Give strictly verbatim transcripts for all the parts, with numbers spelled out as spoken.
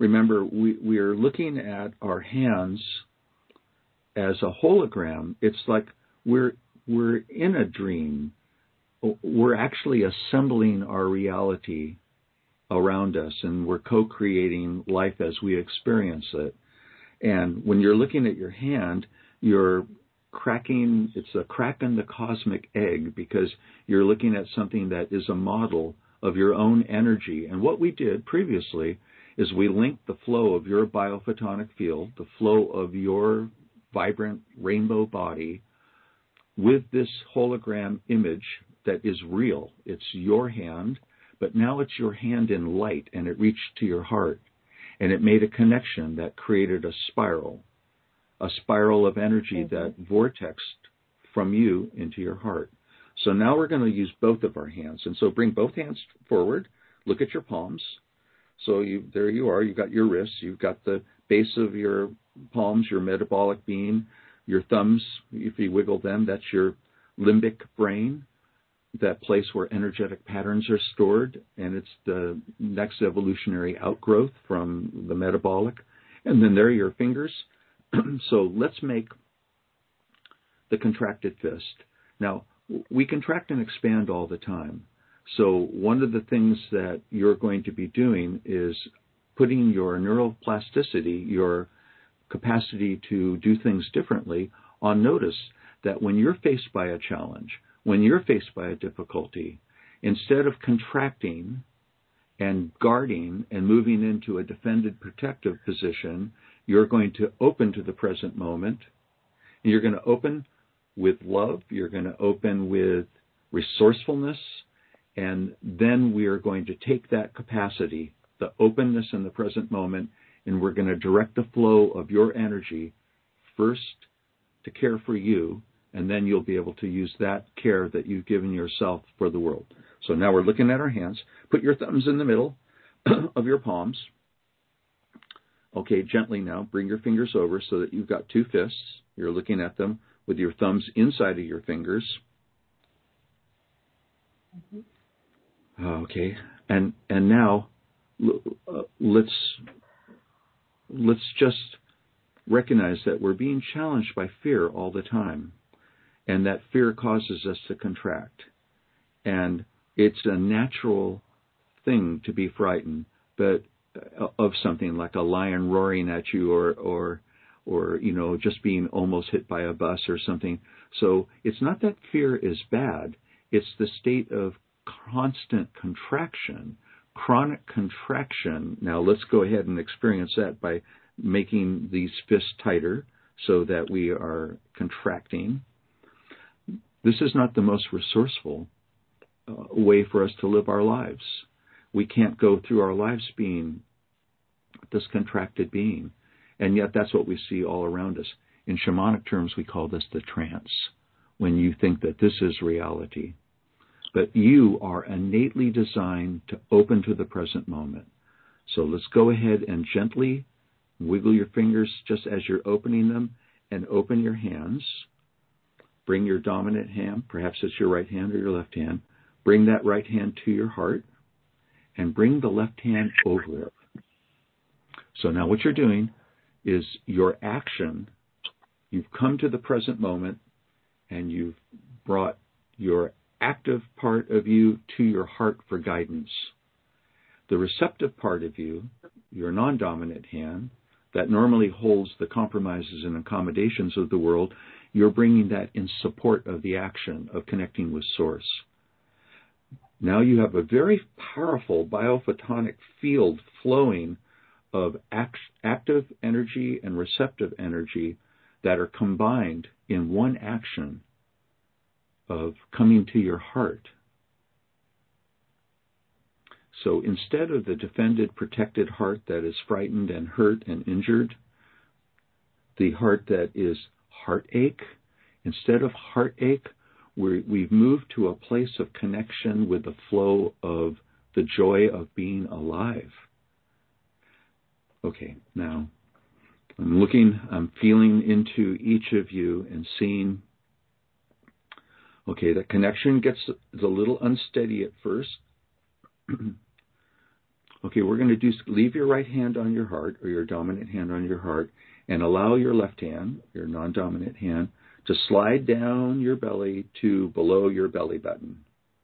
remember, we, we are looking at our hands as a hologram. It's like we're we're in a dream. We're actually assembling our reality around us, and we're co-creating life as we experience it. And when you're looking at your hand, you're cracking, it's a crack in the cosmic egg, because you're looking at something that is a model of your own energy. And what we did previously is we linked the flow of your biophotonic field, the flow of your vibrant rainbow body, with this hologram image that is real. It's your hand, but now it's your hand in light, and it reached to your heart, and it made a connection that created a spiral, a spiral of energy mm-hmm. that vortexed from you into your heart. So now we're going to use both of our hands. And so bring both hands forward. Look at your palms. So you, there you are. You've got your wrists. You've got the base of your palms, your metabolic being. Your thumbs, if you wiggle them, that's your limbic brain, that place where energetic patterns are stored. And it's the next evolutionary outgrowth from the metabolic. And then there are your fingers. So let's make the contracted fist. Now, we contract and expand all the time. So one of the things that you're going to be doing is putting your neuroplasticity, your capacity to do things differently, on notice, that when you're faced by a challenge, when you're faced by a difficulty, instead of contracting and guarding and moving into a defended protective position, you're going to open to the present moment. And you're going to open with love. You're going to open with resourcefulness. And then we are going to take that capacity, the openness in the present moment, and we're going to direct the flow of your energy first to care for you, and then you'll be able to use that care that you've given yourself for the world. So now we're looking at our hands. Put your thumbs in the middle of your palms. Okay, gently now, bring your fingers over so that you've got two fists. You're looking at them with your thumbs inside of your fingers. Mm-hmm. Okay, and and now uh, let's let's just recognize that we're being challenged by fear all the time, and that fear causes us to contract. And it's a natural thing to be frightened, but of something like a lion roaring at you, or or or you know, just being almost hit by a bus or something. So it's not that fear is bad, it's the state of constant contraction, chronic contraction. Now let's go ahead and experience that by making these fists tighter so that we are contracting. This is not the most resourceful uh, way for us to live our lives. We can't go through our lives being this contracted being. And yet that's what we see all around us. In shamanic terms, we call this the trance, when you think that this is reality. But you are innately designed to open to the present moment. So let's go ahead and gently wiggle your fingers just as you're opening them, and open your hands. Bring your dominant hand, perhaps it's your right hand or your left hand. Bring that right hand to your heart, and bring the left hand over it. So now what you're doing is your action. You've come to the present moment, and you've brought your active part of you to your heart for guidance. The receptive part of you, your non-dominant hand, that normally holds the compromises and accommodations of the world, you're bringing that in support of the action of connecting with Source. Now you have a very powerful biophotonic field flowing of act- active energy and receptive energy that are combined in one action of coming to your heart. So instead of the defended, protected heart that is frightened and hurt and injured, the heart that is heartache, instead of heartache, we're, we've moved to a place of connection with the flow of the joy of being alive. Okay, now I'm looking, I'm feeling into each of you and seeing, okay, the connection gets is a little unsteady at first. Okay, we're going to do, leave your right hand on your heart, or your dominant hand on your heart, and allow your left hand, your non-dominant hand, to slide down your belly to below your belly button.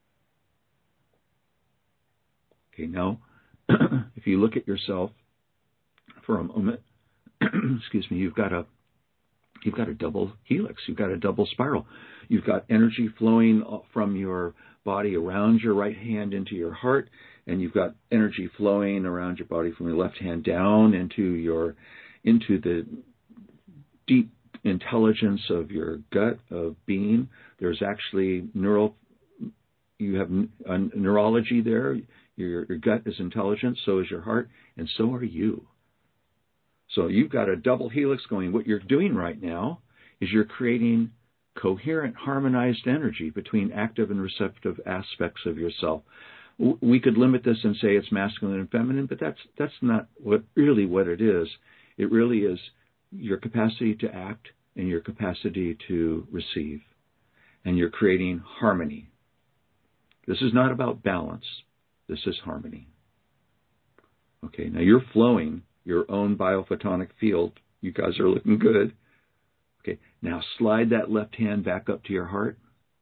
Okay, now, if you look at yourself for a moment, excuse me, you've got a you've got a double helix, you've got a double spiral. You've got energy flowing from your body around your right hand into your heart, and you've got energy flowing around your body from your left hand down into your into the deep intelligence of your gut of being. There's actually neural you have a neurology there. Your, your gut is intelligent, so is your heart, and so are you. So you've got a double helix going. What you're doing right now is you're creating coherent, harmonized energy between active and receptive aspects of yourself. We could limit this and say it's masculine and feminine, but that's that's not what really what it is. It really is your capacity to act and your capacity to receive. And you're creating harmony. This is not about balance. This is harmony. Okay, now you're flowing your own biophotonic field. You guys are looking good. Okay, now slide that left hand back up to your heart.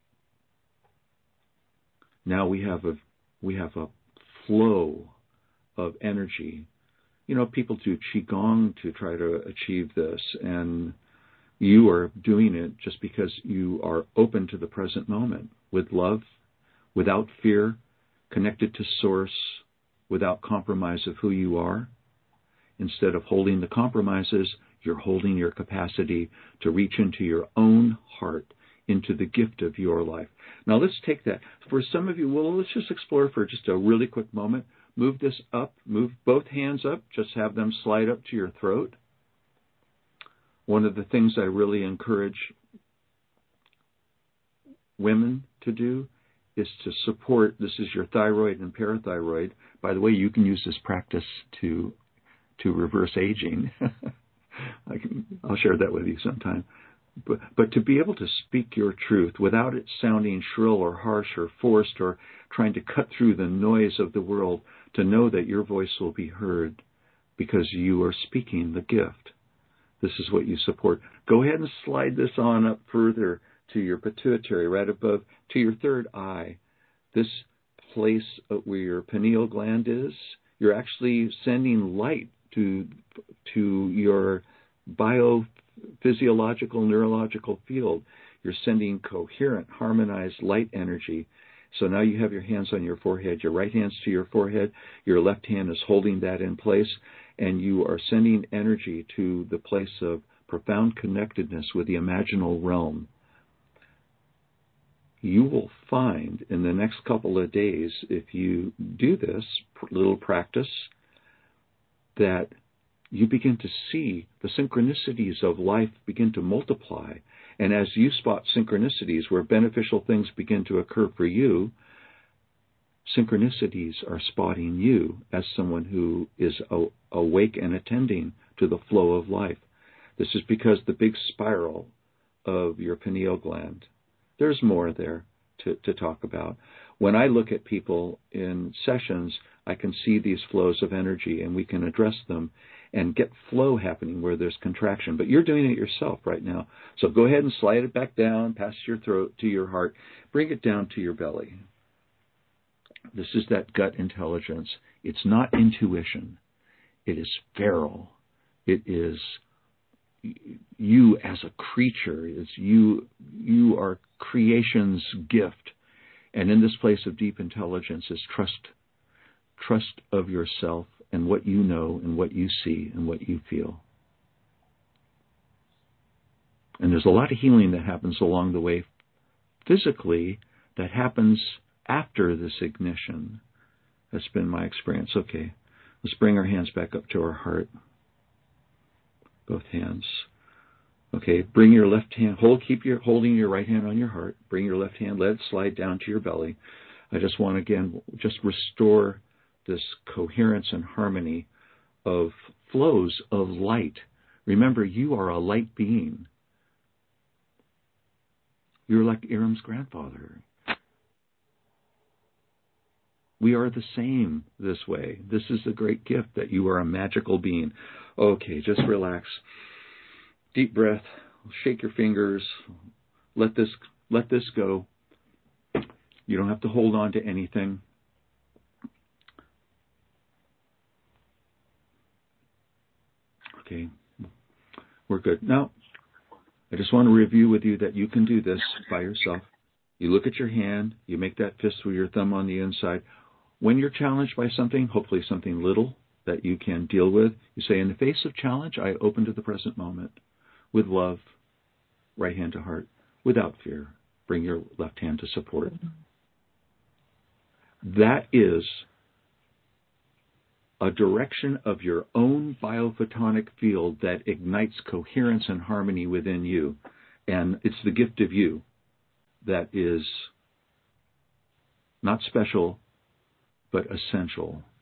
Now we have a we have a flow of energy. You know, people do Qigong to try to achieve this, and you are doing it just because you are open to the present moment with love, without fear, connected to Source, without compromise of who you are. Instead of holding the compromises, you're holding your capacity to reach into your own heart, into the gift of your life. Now let's take that. For some of you, well, let's just explore for just a really quick moment. Move this up, move both hands up, just have them slide up to your throat. One of the things I really encourage women to do is to support, this is your thyroid and parathyroid. By the way, you can use this practice to to reverse aging. I can, I'll share that with you sometime. But, but to be able to speak your truth without it sounding shrill or harsh or forced or trying to cut through the noise of the world, to know that your voice will be heard because you are speaking the gift. This is what you support. Go ahead and slide this on up further to your pituitary, right above, to your third eye. This place where your pineal gland is, you're actually sending light to to your biophysiological, neurological field. You're sending coherent, harmonized light energy. So now you have your hands on your forehead, your right hand's to your forehead, your left hand is holding that in place, and you are sending energy to the place of profound connectedness with the imaginal realm. You will find in the next couple of days, if you do this little practice, that you begin to see the synchronicities of life begin to multiply. And as you spot synchronicities where beneficial things begin to occur for you, synchronicities are spotting you as someone who is awake and attending to the flow of life. This is because the big spiral of your pineal gland, there's more there to, to talk about. When I look at people in sessions, I can see these flows of energy, and we can address them and get flow happening where there's contraction. But you're doing it yourself right now. So go ahead and slide it back down past your throat to your heart. Bring it down to your belly. This is that gut intelligence. It's not intuition. It is feral. It is you as a creature. It's you, you are creation's gift. And in this place of deep intelligence is trust, trust of yourself and what you know and what you see and what you feel. And there's a lot of healing that happens along the way physically that happens after this ignition. That's been my experience. Okay, let's bring our hands back up to our heart. Both hands. Okay, bring your left hand, hold, keep your holding your right hand on your heart. Bring your left hand, let it slide down to your belly. I just want to, again, just restore this coherence and harmony of flows of light. Remember, you are a light being. You're like Iram's grandfather. We are the same this way. This is a great gift that you are a magical being. Okay, just relax. Deep breath. Shake your fingers. Let this let this go. You don't have to hold on to anything. Okay, we're good. Now, I just want to review with you that you can do this by yourself. You look at your hand. You make that fist with your thumb on the inside. When you're challenged by something, hopefully something little that you can deal with, you say, in the face of challenge, I open to the present moment with love, right hand to heart, without fear. Bring your left hand to support. That is a direction of your own biophotonic field that ignites coherence and harmony within you. And it's the gift of you that is not special, but essential